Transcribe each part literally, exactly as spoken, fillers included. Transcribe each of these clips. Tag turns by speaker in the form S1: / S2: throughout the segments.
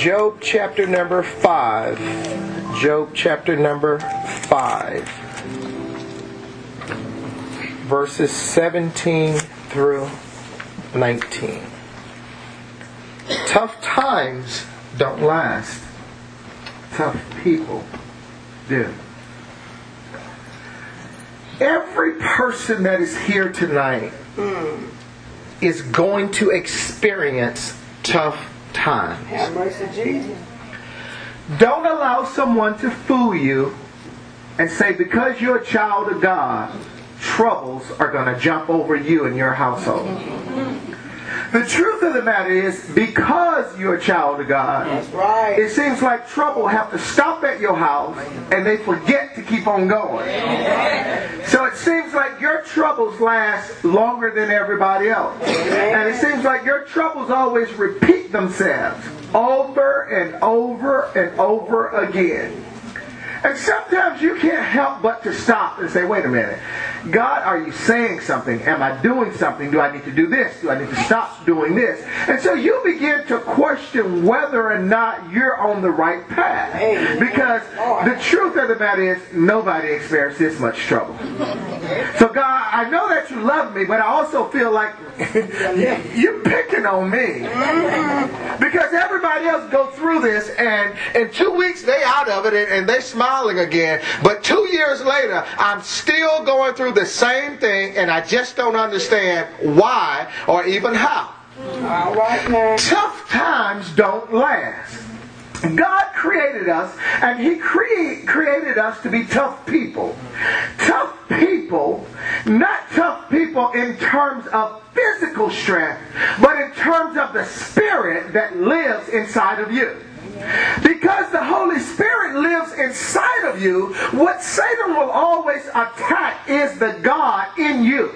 S1: Job chapter number five. Job chapter number five. Verses seventeen through nineteen. Tough times don't last. Tough people do. Every person that is here tonight mm. is going to experience tough times.
S2: Have mercy, Jesus.
S1: Don't allow someone to fool you and say because you're a child of God, troubles are going to jump over you and your household. The truth of the matter is, because you're a child of God,
S2: that's right.
S1: It seems like trouble have to stop at your house and they forget to keep on going. So it seems like your troubles last longer than everybody else. And it seems like your troubles always repeat themselves over and over and over again. And sometimes you can't help but to stop and say, wait a minute. God, are you saying something? Am I doing something? Do I need to do this? Do I need to stop doing this? And so you begin to question whether or not you're on the right path. Because the truth of the matter is, nobody experienced this much trouble. So God, I know that you love me, but I also feel like you're picking on me. Because everybody else go through this, and in two weeks they out of it, and they smiling again. But two years later, I'm still going through the same thing, and I just don't understand why or even how.
S2: All right, man.
S1: Tough times don't last. God created us, and He cre- created us to be tough people. Tough people, not tough people in terms of physical strength, but in terms of the spirit that lives inside of you. Because the Holy Spirit lives inside of you, what Satan will always attack is the God in you.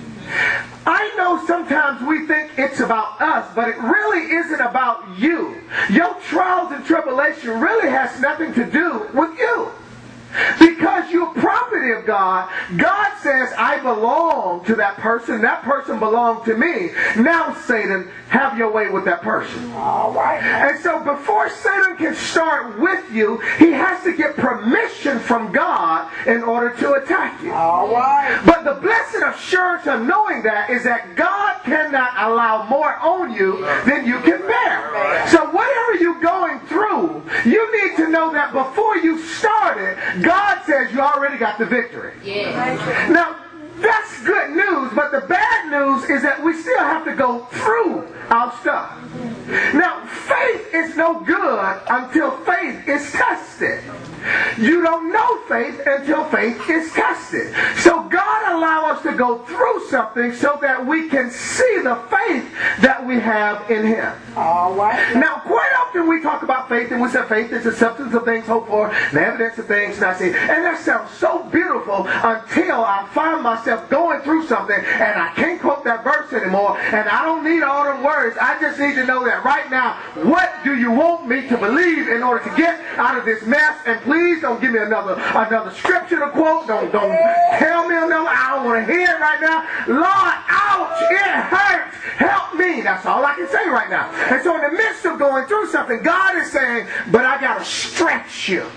S1: I know sometimes we think it's about us, but it really isn't about you. Your trials and tribulation really has nothing to do with you. Because you're property of God, God says, I belong to that person. That person belonged to me. Now, Satan, have your way with that person.
S2: All right.
S1: And so before Satan can start with you, he has to get permission from God in order to attack you.
S2: All right.
S1: But the blessed assurance of knowing that is that God cannot allow more on you than you can bear. So whatever you're going through, you need to know that before you started, God says you already got the victory.
S2: Yeah.
S1: Now, that's good news, but the bad news is that we still have to go through our stuff. Now, faith is no good until faith is tested. You don't know faith until faith is tested. So God allows us to go through something so that we can see the faith that we have in Him.
S2: All right.
S1: Now, quite often we talk about faith, and we say faith is the substance of things hoped for, and the evidence of things not seen. And that sounds so beautiful until I find myself going through something, and I can't quote that verse anymore, and I don't need all them words. I just need to know that right now, what do you want me to believe in order to get out of this mess? And please don't give me another another scripture to quote. Don't don't tell me another. I don't want to hear it right now. Lord, ouch, it hurts. Help me. That's all I can say right now. And so in the midst of going through something, God is saying, but I got to stretch you.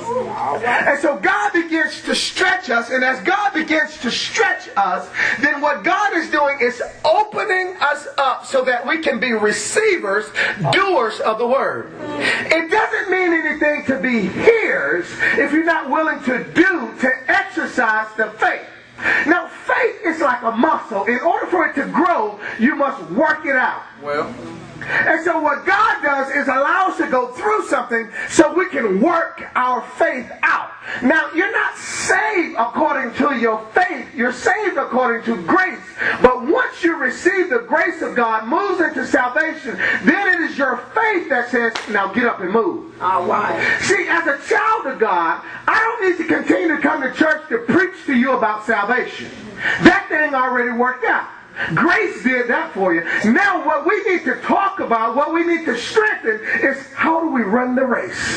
S1: And so God begins to stretch us, and as God begins to stretch us, then what God is doing is opening us up so that we can be receivers, doers of the word. It doesn't mean anything to be hearers if you're not willing to do, to exercise the faith. Now, faith is like a muscle. In order for it to grow, you must work it out.
S3: Well.
S1: And so what God does is allow us to go through something so we can work our faith out. Now, you're not saved according to your faith. You're saved according to grace. But once you receive the grace of God, moves into salvation, then it is your faith that says, now get up and move.
S2: All right.
S1: See, as a child of God, I don't need to continue to come to church to preach to you about salvation. That thing already worked out. Grace did that for you. Now what we need to talk about, what we need to strengthen is how do we run the race?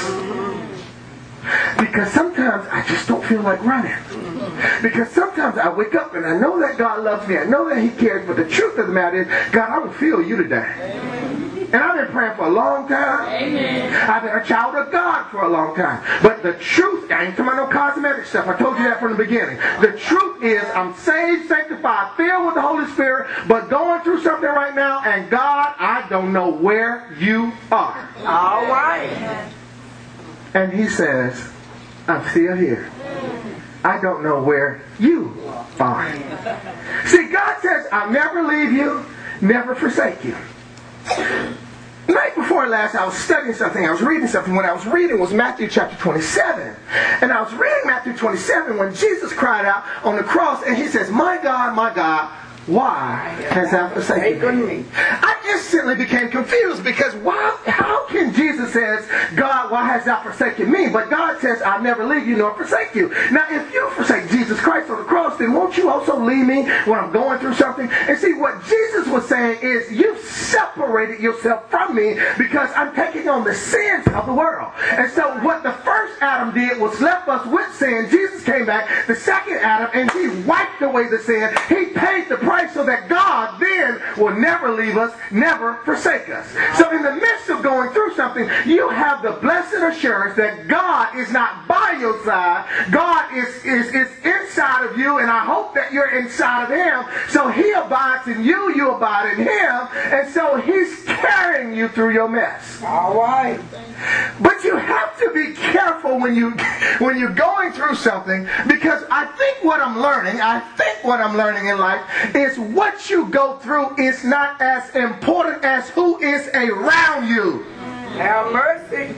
S1: Because sometimes I just don't feel like running. Because sometimes I wake up and I know that God loves me. I know that He cares. But the truth of the matter is, God, I don't feel you today. And I've been praying for a long time. Amen. I've been a child of God for a long time. But the truth, I ain't talking about no cosmetic stuff. I told you that from the beginning. The truth is I'm saved, sanctified, filled with the Holy Spirit, but going through something right now, and God, I don't know where you are.
S2: All right.
S1: And he says, I'm still here. I don't know where you are. See, God says, I'll never leave you, never forsake you. Night before last, I was studying something. I was reading something. What I was reading was Matthew chapter twenty-seven. And I was reading Matthew twenty-seven when Jesus cried out on the cross, and he says, my God, my God, why has thou forsaken me? I instantly became confused because why, how can Jesus says, God, why has thou forsaken me? But God says, I'll never leave you nor forsake you. Now, if you forsake Jesus Christ on the cross, then won't you also leave me when I'm going through something? And see, what Jesus was saying is, you've separated yourself from me because I'm taking on the sins of the world. And so what the first Adam did was left us with sin. Jesus came back, the second Adam, and he wiped away the sin. He paid the price so that God then will never leave us, never forsake us. So in the midst of going through something, you have the blessed assurance that God is not by your side. God is, is, is inside of you, and I hope that you're inside of him. So he abides in you, you abide in him, and so he's carrying you through your mess.
S2: All right.
S1: But you have to be careful when you when you're going through something, because I think what I'm learning, I think what I'm learning in life is what you go through is not as important as who is around you.
S2: Have mercy.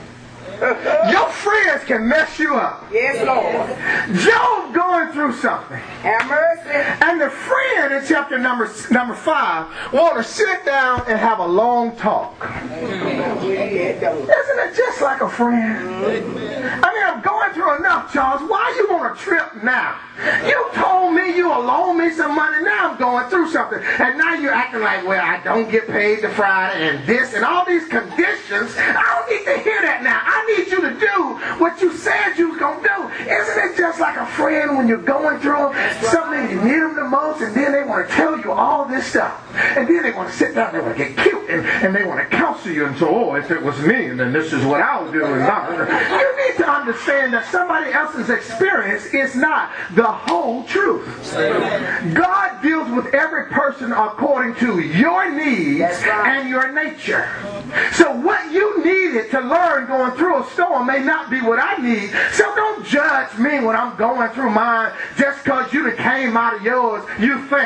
S1: Your friends can mess you up.
S2: Yes, Lord.
S1: Job going through something.
S2: Have mercy.
S1: And the friend in chapter number number five want to sit down and have a long talk. Isn't it just like a friend? I mean, I'm going through enough, Charles. Why you want to trip now? You told me you will loan me some money. Now I'm going through something. And now you're acting like, well, I don't get paid to Friday and this and all these conditions. I don't need to hear that now. I need you to do what you said you was going to do. Isn't it just like a friend when you're going through something, you need them the most, and then they want to tell you all this stuff. And then they want to sit down, they want to get cute, and, and they want to counsel you and say, oh, if it was me, then this is what I would do. And you need to understand that somebody else's experience is not the whole truth. God deals with every person according to your needs and your nature. So what you needed to learn going through a storm may not be what I need. So don't judge me when I'm going through mine just because you done came out of yours, you think.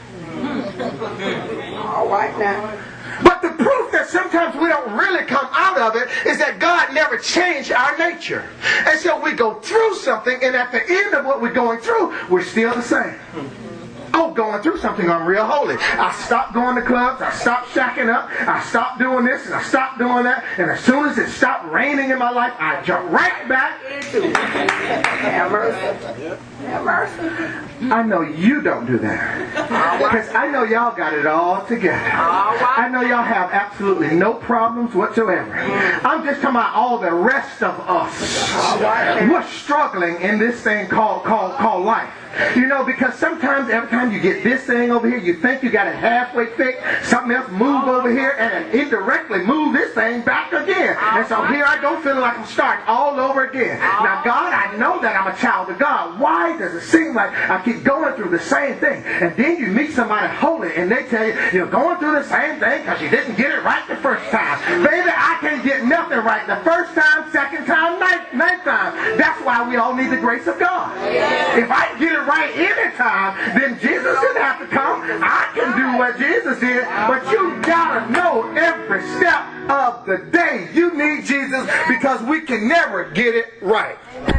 S2: All right now.
S1: But the proof that sometimes we don't really come out of it is that God never changed our nature. And so we go through something, and at the end of what we're going through, we're still the same. Oh, going through something, I'm real holy. I stopped going to clubs, I stopped shacking up, I stopped doing this, and I stopped doing that, and as soon as it stopped raining in my life, I jumped right back into it.
S2: Have mercy. Have mercy.
S1: I know you don't do that. Because I know y'all got it all together. I know y'all have absolutely no problems whatsoever. I'm just talking about all the rest of us. We're struggling in this thing called, called, called life. You know, because sometimes every time you get this thing over here, you think you got it halfway fixed, something else move over here, and indirectly move this thing back again. And so here I go feeling like I'm starting all over again. Now, God, I know that I'm a child of God. Why does it seem like I keep going through the same thing? And then you meet somebody holy, and they tell you, you're going through the same thing because you didn't get it right the first time. Baby, I can't get nothing right the first time, second time, ninth, ninth time. That's why we all need the grace of God. If I get it right anytime, then Jesus didn't have to come. I can do what Jesus did, but you gotta know every step of the day you need Jesus, because we can never get it right.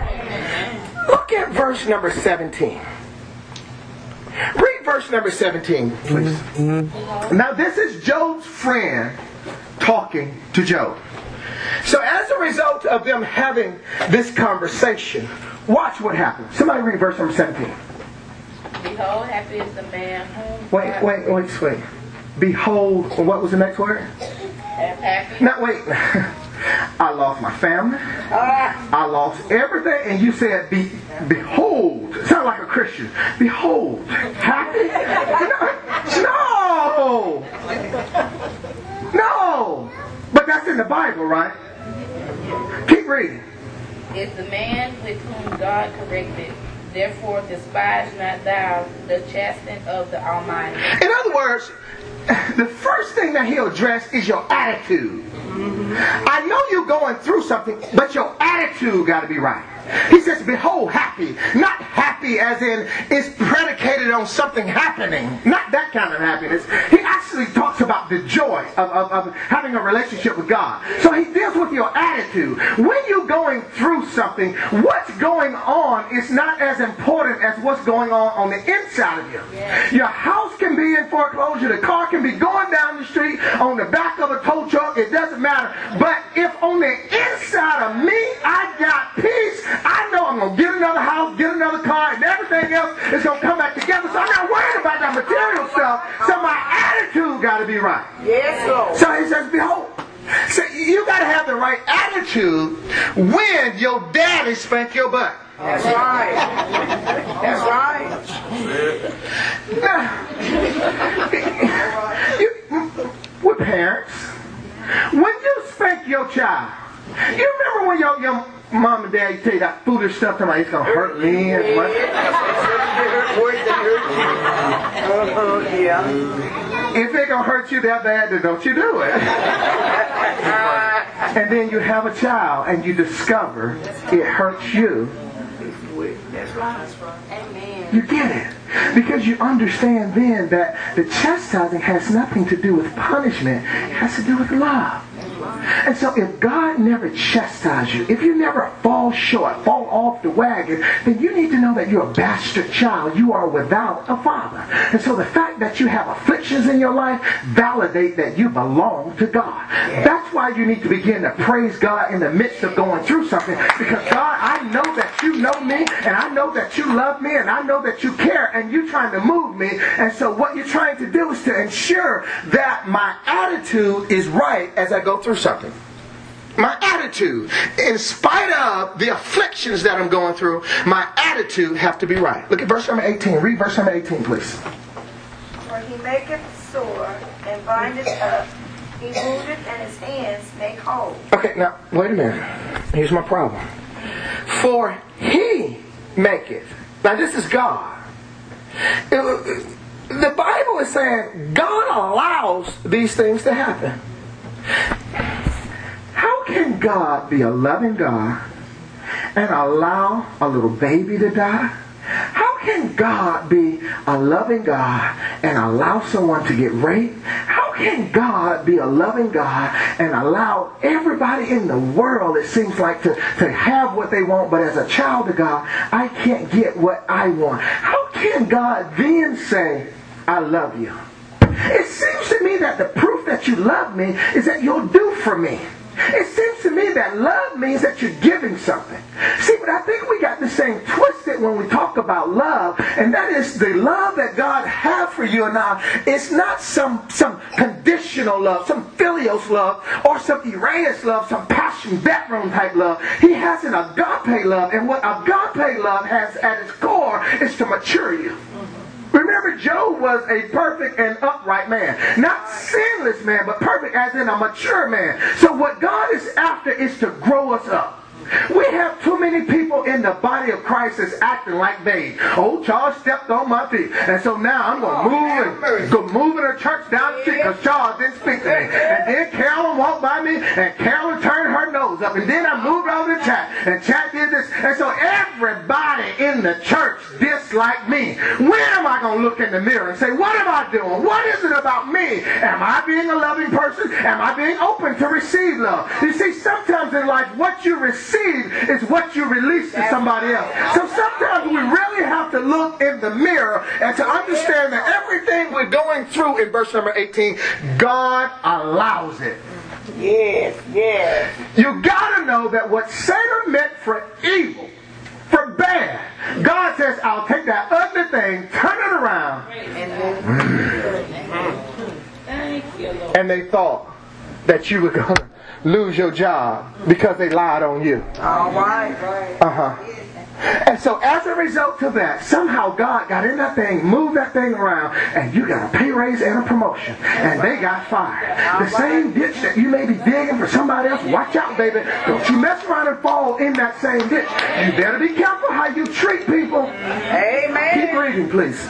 S1: Look at verse number seventeen. Read verse number seventeen, please. Now this is Job's friend talking to Job. So as a result of them having this conversation, watch what happens. Somebody read verse number seventeen.
S3: Behold, happy is the man whom...
S1: Wait, wait, wait, wait. Behold, what was the next word?
S3: Happy.
S1: Now, wait. I lost my family. I lost everything. And you said, be, behold. Sound like a Christian. Behold. Happy? No. No. that's in the Bible, right? Keep reading.
S3: Is the man with whom God corrected. Therefore despise not thou the chastening of the Almighty.
S1: In other words, the first thing that he'll address is your attitude. Mm-hmm. I know you're going through something, but your attitude got to be right. He says, behold, happy. Not happy as in it's predicated on something happening. Not that kind of happiness. He actually talks about the joy of, of, of having a relationship with God. So he deals with your attitude. When you're going through something, what's going on is not as important as what's going on on the inside of you. Yeah. Your house can be in foreclosure. The car can be going down the street on the back of a tow truck. It doesn't matter. But if on the inside of me, I got peace, I know I'm going to get another house, get another car, and everything else is going to come back together. So I'm not worried about that material stuff. So my attitude got to be right.
S2: Yes, Lord.
S1: So he says, behold. So you got to have the right attitude when your daddy spank your butt.
S2: That's right. That's right.
S1: Now, you, we're parents. When you spank your child, you remember when your, your mom and dad tell you that foolish stuff, talking about it's going to hurt me as much?
S2: Uh-huh, yeah.
S1: If it going to hurt you that bad, then don't you do it. And then you have a child and you discover it hurts you.
S2: That's right. That's right. Amen.
S1: You get it. Because you understand then that the chastising has nothing to do with punishment. It has to do with love. And so if God never chastises you, if you never fall short, fall off the wagon, then you need to know that you're a bastard child. You are without a father. And so the fact that you have afflictions in your life validate that you belong to God. That's why you need to begin to praise God in the midst of going through something. Because God, I know that you know me, and I know that you love me, and I know that you care, and you're trying to move me. And so what you're trying to do is to ensure that my attitude is right as I go through something. My attitude, in spite of the afflictions that I'm going through, my attitude have to be right. Look at verse number eighteen. Read verse number eighteen, please.
S4: For he maketh sore and bindeth up. He woundeth and his hands make whole.
S1: Okay, now, wait a minute. Here's my problem. For he maketh. Now, this is God. It, the Bible is saying God allows these things to happen. How can God be a loving God and allow a little baby to die? How can God be a loving God and allow someone to get raped? How can God be a loving God and allow everybody in the world, it seems like, to, to have what they want, but as a child of God, I can't get what I want? How can God then say, I love you? It seems to me that the proof that you love me is that you'll do for me. It seems to me that love means that you're giving something. See, but I think we got this thing twisted when we talk about love, and that is the love that God has for you and I. It's not some, some conditional love, some filios love, or some Iraeus love, some passion bedroom type love. He has an agape love, and what agape love has at its core is to mature you. Remember, Job was a perfect and upright man. Not sinless man, but perfect as in a mature man. So what God is after is to grow us up. We have too many people in the body of Christ that's acting like babes. Oh, Charles stepped on my feet. And so now I'm going to move and go moving her church down the street because Charles didn't speak to me. And then Carolyn walked by me and Carolyn turned her nose up. And then I moved over to Chat. And Chat did this. And so everybody in the church disliked me. When am I going to look in the mirror and say, what am I doing? What is it about me? Am I being a loving person? Am I being open to receive love? You see, sometimes in life, what you receive is what you release to somebody else. So sometimes we really have to look in the mirror and to understand that everything we're going through in verse number eighteen, God allows it.
S2: Yes, yes.
S1: You gotta know that what Satan meant for evil, for bad, God says, I'll take that ugly thing, turn it around. And they thought that you were gonna lose your job because they lied on you.
S2: All right.
S1: Uh-huh. And so as a result of that, somehow God got in that thing, moved that thing around, and you got a pay raise and a promotion. And they got fired. The same ditch that you may be digging for everybody else, watch out, baby. Don't you mess around and fall in that same ditch. You better be careful how you treat people.
S2: Amen.
S1: Keep reading, please.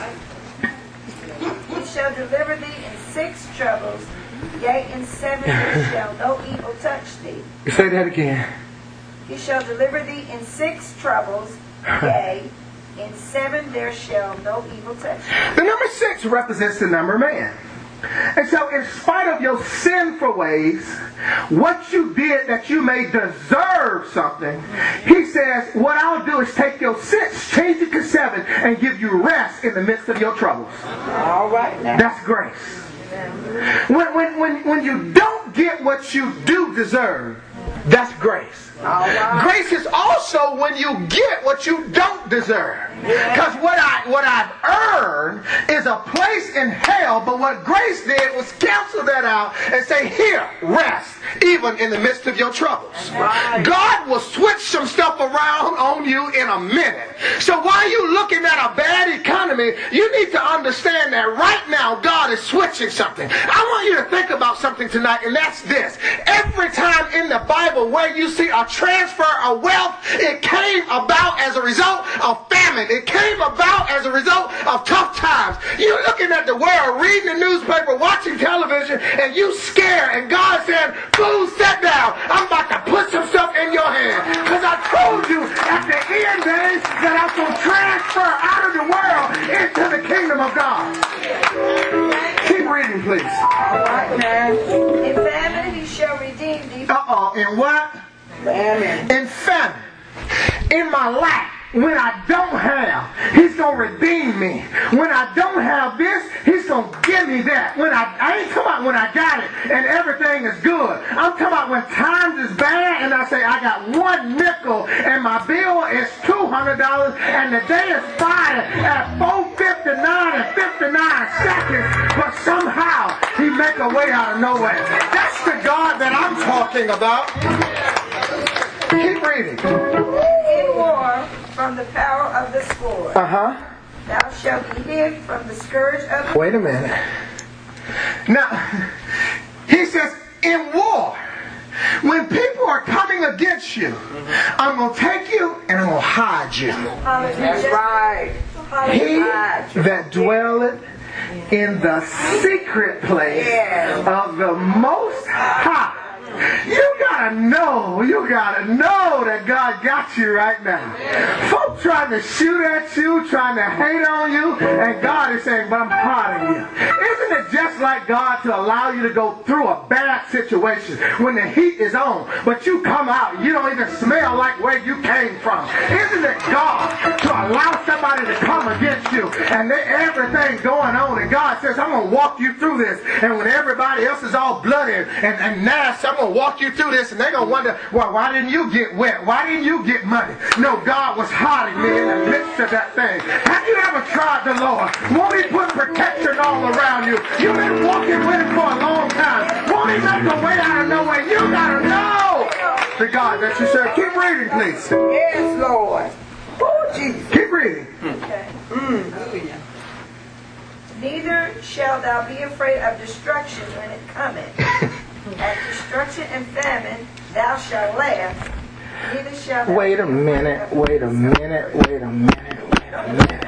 S4: He shall deliver thee in six troubles, yea, in seven there shall no evil touch thee.
S1: Say that again.
S4: He shall deliver thee in six troubles, yea, in seven there shall no evil touch thee.
S1: The number six represents the number man. And so in spite of your sinful ways, what you did that you may deserve something, he says, what I'll do is take your six, change it to seven, and give you rest in the midst of your troubles.
S2: All right now.
S1: That's grace. When, when, when, when you don't get what you do deserve, that's grace.
S2: All right.
S1: Grace is also when you get what you don't deserve. Because what, I, what I've earned is a place in hell, but what grace did was cancel that out and say, here, rest, even in the midst of your troubles.
S2: Right.
S1: God will switch some stuff around on you in a minute. So while you're looking at a bad economy, you need to understand that right now God is switching something. I want you to think about something tonight, and that's this. Every time in the Bible where you see a transfer of wealth, it came about as a result of famine. It came about as a result of tough times. You're looking at the world, reading the newspaper, watching television, and you scared, and God said, fool, sit down. I'm about to put some stuff in your hand. Because I told you at the end days that I'm going to transfer out of the world into the kingdom of God. Keep reading, please.
S2: All right now.
S4: In famine he shall redeem thee.
S1: Uh-oh, in what?
S2: Famine.
S1: In famine. In my lack. When I don't have, he's going to redeem me. When I don't have this, he's going to give me that. When I, I ain't talking about when I got it and everything is good. I'm talking about when times is bad and I say I got one nickel and my bill is two hundred dollars and the day is Friday at four fifty-nine and fifty-nine seconds, but somehow he make a way out of nowhere. That's the God that I'm talking about. Keep reading.
S4: In war, from the power of the sword.
S1: Uh-huh.
S4: Thou shalt be hid from the scourge of the...
S1: Wait a minute. Now, he says, in war, when people are coming against you, I'm going to take you and I'm going to hide you.
S2: That's right.
S1: He that dwelleth in the secret place of the Most High. You gotta know, you gotta know that God got you right now. Folk trying to shoot at you, trying to hate on you, and God is saying, but I'm proud of you. Isn't it just like God to allow you to go through a bad situation when the heat is on, but you come out, you don't even smell like where you came from? Isn't it God to allow somebody to come against you, and they, everything going on, and God says, I'm going to walk you through this, and when everybody else is all bloody and, and nasty, I'm going to walk you through this, and they're going to wonder, well, why didn't you get wet? Why didn't you get muddy? No, God was hiding me in the midst of that thing. Have you ever tried the Lord? Won't he put protection all around you? You've been walking with him for a long time. Won't he make a way out of nowhere? You got to know the God that you serve. Keep reading, please.
S2: Yes, Lord. Oh, Jesus.
S1: Keep reading.
S4: Okay.
S2: Mm.
S4: Neither shalt thou be afraid of destruction when it cometh. At destruction and famine thou shalt laugh. Neither shalt thou
S1: Wait a minute, wait a minute, wait a minute, wait a minute.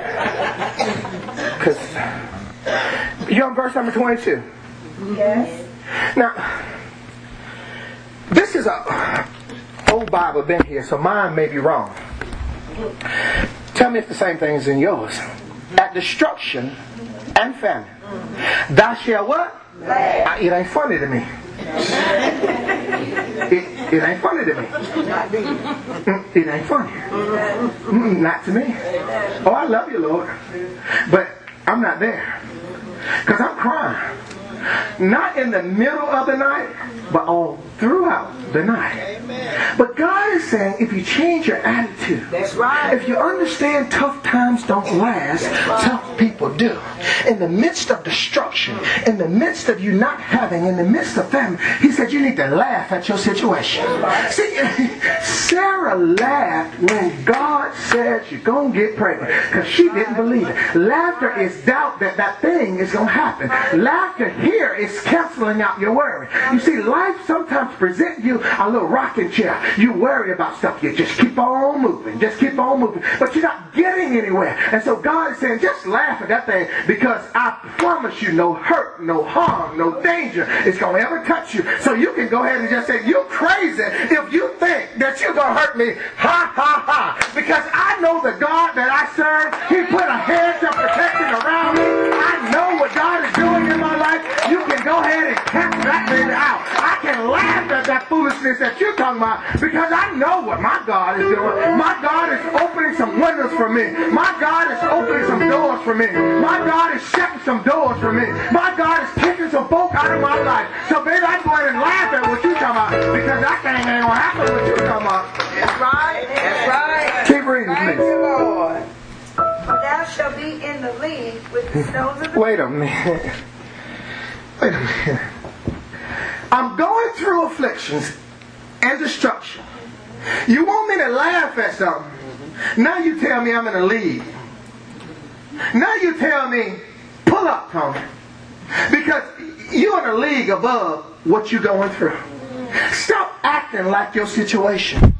S1: Because you're on verse number twenty-two.
S4: Yes.
S1: Now, this is a old Bible, been here, so mine may be wrong. Tell me if the same thing is in yours. At destruction and famine, thou shalt what?
S4: Laugh.
S1: It ain't funny to me. It, it ain't funny to me. It ain't funny. Mm, not to me. Oh, I love you, Lord. But I'm not there. Because I'm crying. Not in the middle of the night, but all throughout the night. But God is saying, if you change your attitude,
S2: That's right.
S1: if you understand tough times don't last, tough people do. in the midst of destruction, in the midst of you not having, in the midst of famine, he said you need to laugh at your situation. See, Sarah laughed when God said you're going to get pregnant because she didn't believe it. Laughter is doubt that that thing is going to happen. Laughter here is canceling out your worry. You see, life sometimes presents you a little rocking chair. You worry about stuff. You just keep on moving. Just keep on moving. But you're not getting anywhere. And so God is saying, just laugh at that thing because I promise you no hurt, no harm, no danger is going to ever touch you. So you can go ahead and just say, you're crazy if you think that you're going to hurt me. Ha, ha, ha. Because I know the God that I serve. He put a hedge of protection around me. I know what God is doing in my life. You can go ahead and catch that baby out. I can laugh at that foolishness that you're talking about because I know what my God is doing. My God is opening some windows for me. My God is opening some doors for me. My God is shutting some doors for me. My God is kicking some folk out of my life. So baby, I go ahead and laugh at what you're talking about because that thing ain't going to happen what you're talking about.
S2: That's right. That's right.
S1: Keep reading,
S2: Thank
S1: please.
S2: you, Lord.
S4: Thou shalt be in the league with the stones of the
S1: Wait a minute. Wait a minute. I'm going through afflictions and destruction. You want me to laugh at something. Now you tell me I'm in a league. Now you tell me, pull up, Tony. Because you're in a league above what you're going through. Stop acting like your situation.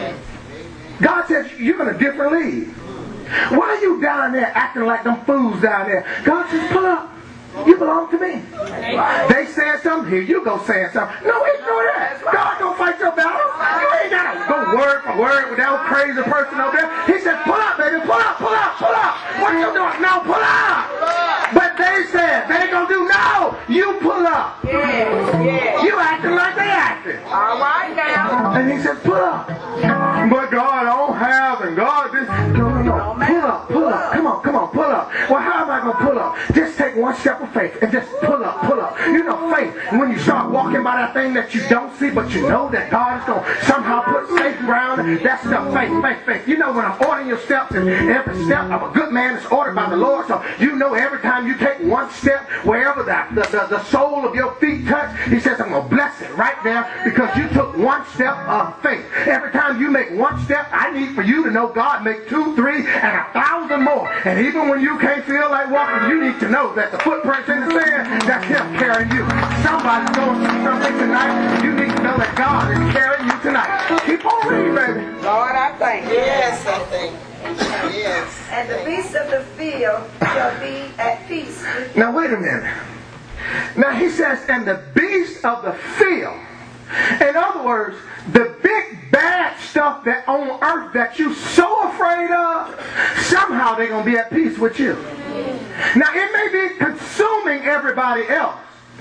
S1: God says you're in a different league. Why are you down there acting like them fools down there? God says, pull up. You belong to me. They said something, here you go saying something. No, ignore that. God don't fight your battle. You ain't got to go word for word with that old crazy person over there. He said, pull up, baby, pull up, pull up, pull up. What are you doing? No, pull up. But they said, they ain't going to do no. You pull up.
S2: Yes, yes.
S1: You acting like they acting.
S2: All right now.
S1: And he said, pull up. But God, I don't have, and God, this. No, no, no. Pull up, pull up. Come on, come on, pull up. Well, how am I going to pull up? Just take one step of faith and just pull up, pull up. You know, faith, when you start walking by that thing that you don't see, but you know that God is going to somehow put safe ground, that's the faith, faith, faith. You know, when I'm ordering your steps, and every step of a good man is ordered by the Lord, so you know every time you take one step, wherever the, the, the, the sole of your feet touch, he says, I'm going to bless it right there because you took one step of faith. Every time you make one step, I need for you to know God make two, three, and a thousand more. And even when you can't feel like walking, you need to know that the footprints in the sand, that's him carrying you. Somebody's going through something tonight. You need to know that God is carrying you tonight. Keep on reading, baby.
S2: Lord, I thank you.
S5: Yes, I thank you. Yes.
S4: And the beasts of the field shall be at peace with you.
S1: Now wait a minute. Now he says, and the beasts of the field. In other words, the big bad stuff that on earth that you're so afraid of, somehow they're going to be at peace with you. Now it may be consuming everybody else,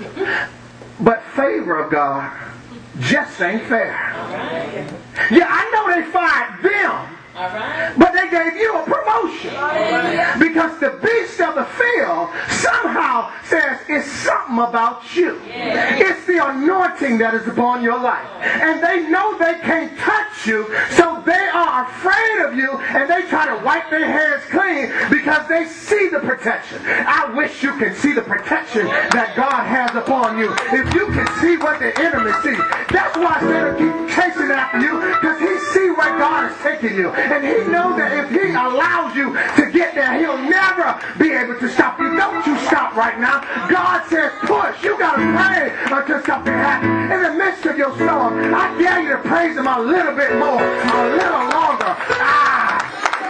S1: but favor of God just ain't fair. Yeah, I know they fired them.
S3: All right.
S1: But they gave you a promotion. Because the beast of the field somehow says it's something about you. It's the anointing that is upon your life. And they know they can't touch you, so they are afraid of you, and they try to wipe their hands clean because they see the protection. I wish you can see the protection that God has upon you. If you can see what the enemy sees. That's why Satan keeps chasing after you, because he sees where God is taking you. And he knows that if he allows you to get there, he'll never be able to stop you. Don't you stop right now. God says push. You got to pray until something happens. In the midst of your storm, I dare you to praise him a little bit more, a little longer. Ah!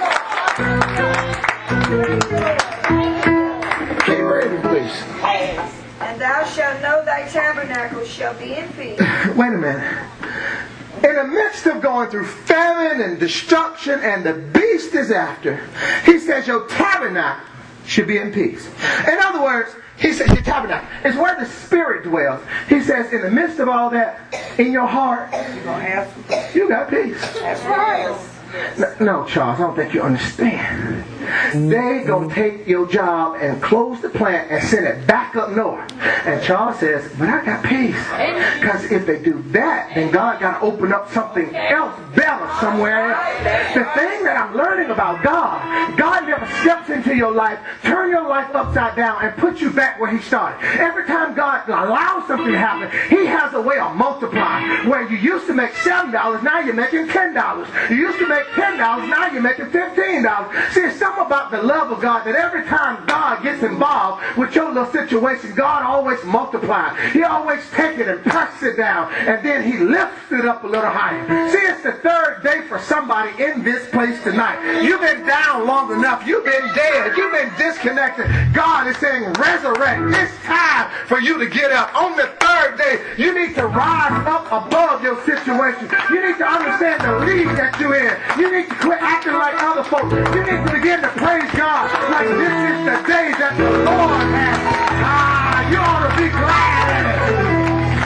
S1: Keep reading, please.
S4: And thou shalt know thy tabernacle shall be in peace.
S1: Wait a minute. In the midst of going through famine and destruction and the beast is after, he says your tabernacle should be in peace. In other words, he says your tabernacle is where the Spirit dwells. He says in the midst of all that, in your heart,
S2: You're going to have some.
S1: you got peace.
S2: That's right.
S1: No, Charles, I don't think you understand. They gonna take your job and close the plant and send it back up north. And Charles says, but I got peace. Because if they do that, then God got to open up something else better somewhere else. The thing that I'm learning about God, God never steps into your life, turn your life upside down, and put you back where He started. Every time God allows something to happen, He has a way of multiplying. Where you used to make seven dollars, now you're making ten dollars. You used to make ten dollars, now you're making fifteen dollars. See, it's something about the love of God that every time God gets involved with your little situation, God always multiplies. He always takes it and passes it down, and then He lifts it up a little higher. See, it's the third day for somebody in this place tonight. You've been down long enough. You've been dead. You've been disconnected. God is saying, resurrect. It's time for you to get up. On the third day, you need to rise up above your situation. You need to understand the league that you're in. You need to quit acting like other folks. You need to begin to praise God like this is the day that the Lord has. Ah, you ought to be glad in it.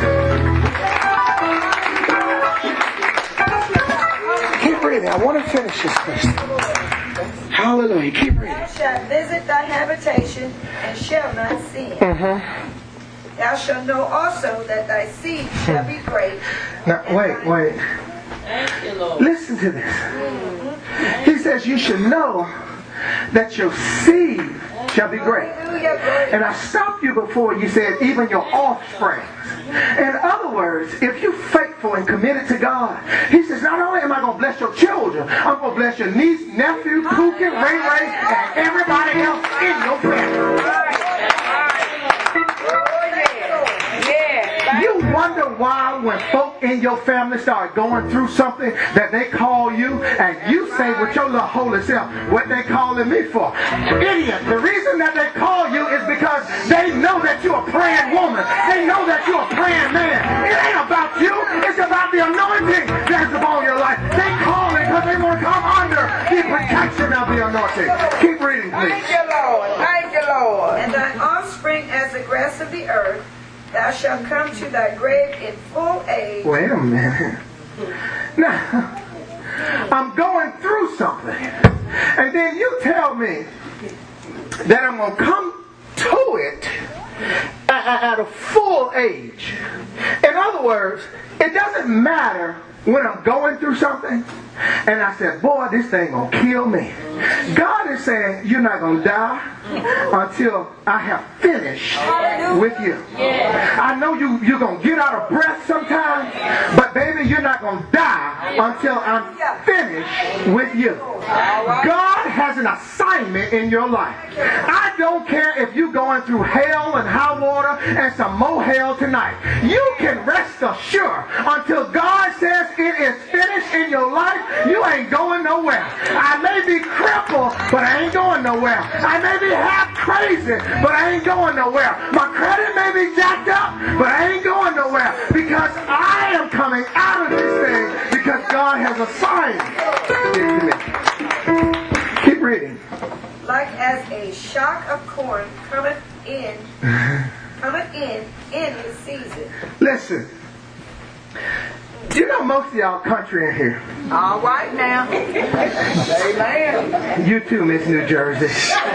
S1: Keep reading. I want to finish this question. Hallelujah. Keep reading.
S4: Thou shalt visit thy habitation and shall not sin. Mm-hmm. Thou shalt know also that thy seed shall be great.
S1: Now, wait, wait.
S3: Thank you, Lord.
S1: Listen to this. Mm-hmm. He says you should know that your seed shall be great. And I stopped you before you said even your offspring. In other words, if you're faithful and committed to God, He says not only am I going to bless your children, I'm going to bless your niece, nephew, Pookie, Ray Ray, and everybody else in your family. You wonder why when folk in your family start going through something that they call you and you say with your little holy self, what they calling me for? Idiot. The reason that they call you is because they know that you're a praying woman. They know that you're a praying man. It ain't about you. It's about the anointing that's upon your life. They call it because they want to come under the protection of the anointing. Keep reading, please.
S2: Thank you, Lord. Thank you, Lord.
S4: And thy offspring as the grass of the earth. Thou shalt come to thy grave in full age.
S1: Wait a minute. Now, I'm going through something. And then you tell me that I'm going to come to it at, at a full age. In other words, it doesn't matter when I'm going through something and I said, boy, this thing going to kill me. God is saying, you're not going to die until I have finished with you. I know you, you're going to get out of breath sometimes, but baby, you're not going to die until I'm finished with you. God has an assignment in your life. I don't care if you're going through hell and high water and some more hell tonight. You can rest assured until God says it is finished in your life, you ain't going nowhere. I may be crippled, but I ain't going nowhere. I may be half crazy, but I ain't going nowhere. My credit may be jacked up, but I ain't going nowhere because I am coming out of this thing because God has assigned it to me. Keep reading.
S4: Like as a shock of corn cometh in, cometh in in his season.
S1: Listen. You know most of y'all country in here.
S2: All right now. Amen.
S1: You too, Miss New Jersey.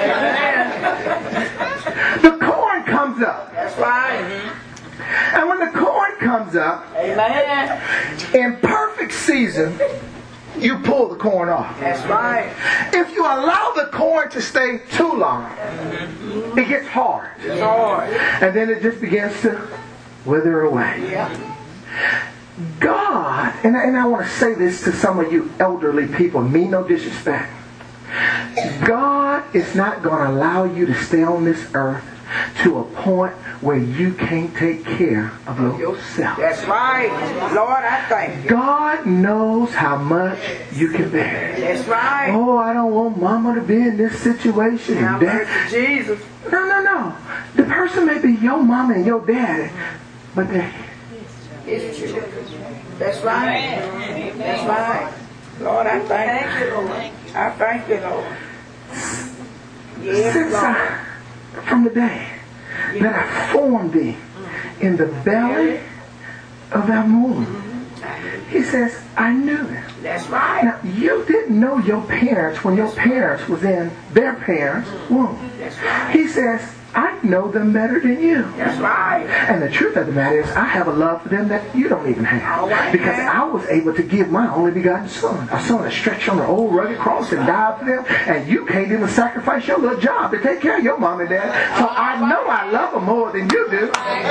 S1: The corn comes up.
S2: That's right.
S1: And when the corn comes up,
S2: Amen.
S1: in perfect season, you pull the corn off.
S2: That's right.
S1: If you allow the corn to stay too long, it gets hard.
S2: It's hard.
S1: And then it just begins to wither away.
S2: Yeah.
S1: God, and I, and I want to say this to some of you elderly people, mean no disrespect. God is not going to allow you to stay on this earth to a point where you can't take care of yourself.
S2: That's right. Lord, I thank you.
S1: God knows how much you can bear.
S2: That's right.
S1: Oh, I don't want mama to be in this situation.
S2: Now,
S1: Dad.
S2: mercy, Jesus.
S1: No, no, no. The person may be your mama and your daddy, but they
S2: It's true. That's right. That's right. Lord, I thank,
S4: Thank you, Lord.
S2: I thank you, Lord. Yes,
S1: since
S2: Lord.
S1: I, from the day that I formed thee in the belly of our womb, He says, I knew them.
S2: That's right.
S1: Now, you didn't know your parents when your parents was in their parents' womb.
S2: That's right.
S1: He says, I know them better than you.
S2: That's right.
S1: And the truth of the matter is, I have a love for them that you don't even have.
S2: All right,
S1: because
S2: man.
S1: I was able to give my only begotten son, a son that stretched on the old rugged cross and died for them, and you can't even sacrifice your little job to take care of your mom and dad. So I know I love them more than you do.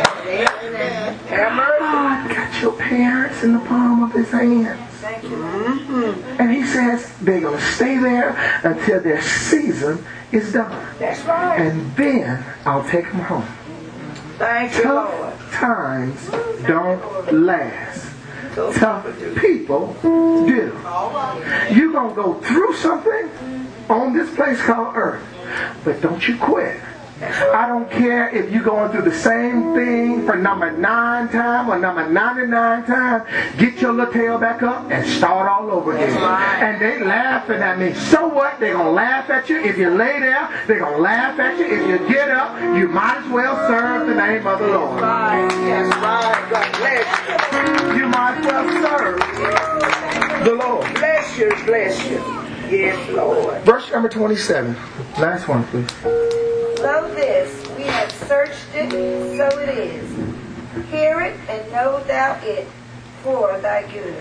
S1: God got your parents in the palm of his hand.
S4: Thank you.
S2: Mm-hmm.
S1: And he says they're going to stay there until their season is done.
S2: That's right.
S1: And then I'll take them home.
S2: Thank you, Lord.
S1: Tough times don't last. Tough people do. You're going to go through something on this place called earth. But don't you quit. I don't care if you're going through the same thing for number nine time or number ninety-nine time. Get your little tail back up and start all over again. And they laughing at me. So what? They're going to laugh at you. If you lay there, they're going to laugh at you. If you get up, you might as well serve the name of the Lord.
S2: Yes, right. God bless you.
S1: You might as well serve the Lord.
S2: Bless you, bless you. Yes, Lord.
S1: Verse number twenty-seven. Last one, please.
S4: Lo this, we have searched it, so it is. Hear it, and know thou it for thy good.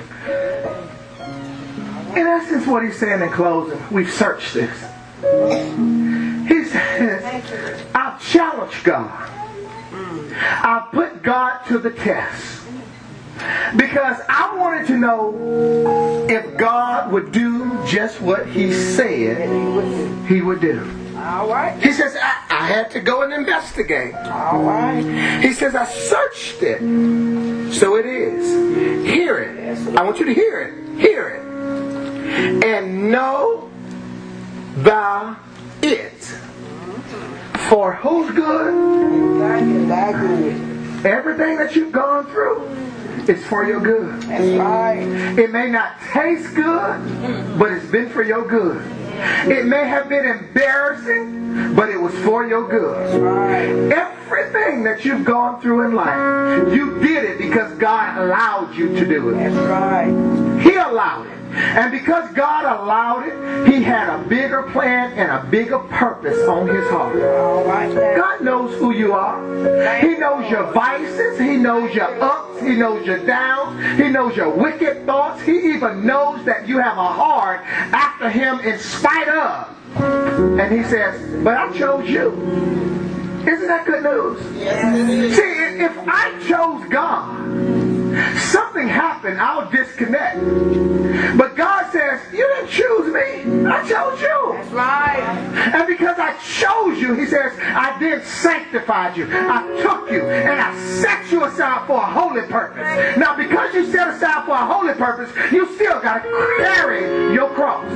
S1: In essence, what he's saying in closing, we've searched this. He says, I've challenged God. I've put God to the test. Because I wanted to know if God would do just what he said he would do.
S2: All right.
S1: He says, I, I had to go and investigate.
S2: All right.
S1: He says, I searched it. So it is. Hear it. I want you to hear it. Hear it. And know thou it. For who's good?
S2: Thy good.
S1: Everything that you've gone through is for your good.
S2: That's right.
S1: It may not taste good, but it's been for your good. It may have been embarrassing, but it was for your good.
S2: Right.
S1: Everything that you've gone through in life, you did it because God allowed you to do it.
S2: That's right.
S1: He allowed it. And because God allowed it, he had a bigger plan and a bigger purpose on his heart.
S2: All right.
S1: God knows who you are. He knows your vices. He knows your ups. He knows your downs. He knows your wicked thoughts. He even knows that you have a heart after him in spite of. And he says, but I chose you. Isn't that good news?
S5: Yes.
S1: See, if I chose God, something happened, I'll disconnect. But God says, you didn't choose me. I chose you.
S2: That's right.
S1: And because I chose you, he says, I then sanctified you. I took you and I set you aside for a holy purpose. Now, because you set aside for a holy purpose, you still got to carry your cross.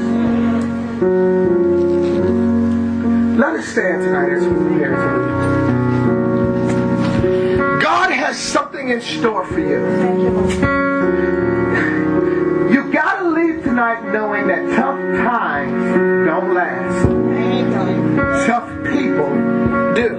S1: Let us stand tonight as we prepare to leave. God has something in store for you. You got to leave tonight knowing that tough times don't last. Tough people do.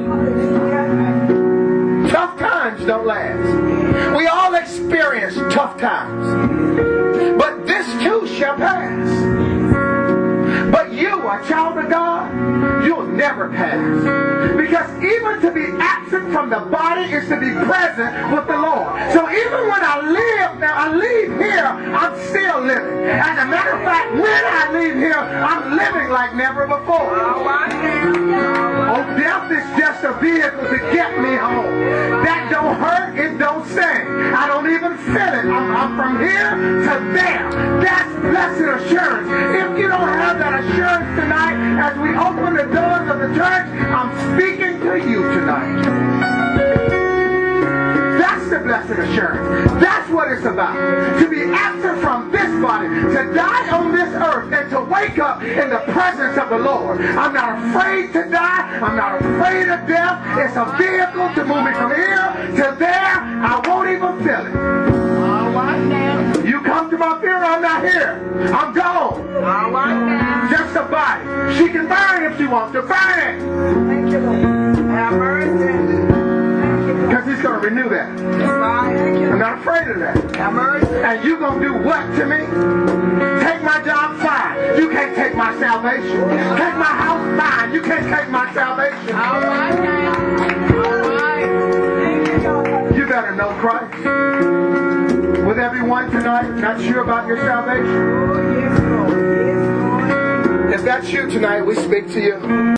S1: Tough times don't last. We all experience tough times. But this too shall pass. But you, a child of God, you'll never pass. Because even to be absent from the body is to be present with the Lord. So even when I live, now I leave here, I'm still living. As a matter of fact, when I leave here, I'm living like never before. Oh, death is just a vehicle to get me home. That don't hurt, it don't sting. I don't even feel it. I'm, I'm from here to there. That's blessed assurance. If you don't have that assurance tonight, as we open the doors of the church, I'm speaking to you tonight. That's the blessed assurance. That's what it's about. To be absent from this body, to die on this earth, and to wake up in the presence of the Lord. I'm not afraid to die. I'm not afraid of death. It's a vehicle to move me from here to there. I won't even feel it.
S2: All right now.
S1: You come to my funeral, I'm not here. I'm gone.
S2: All right now.
S1: Just a body. She can burn if she wants to. Burn it.
S4: Thank you, Lord.
S2: Have mercy.
S1: Because he's going to renew that.
S2: That's right.
S1: I'm not afraid of that.
S2: Have mercy.
S1: And And you gonna do what to me? Take my job, fine. You can't take my salvation. Take my house, fine. You can't take my salvation.
S2: All right now. All right.
S1: You better know Christ. With everyone tonight not sure about your salvation?
S4: Oh, yes, Lord. Yes, Lord.
S1: If that's you tonight, we speak to you.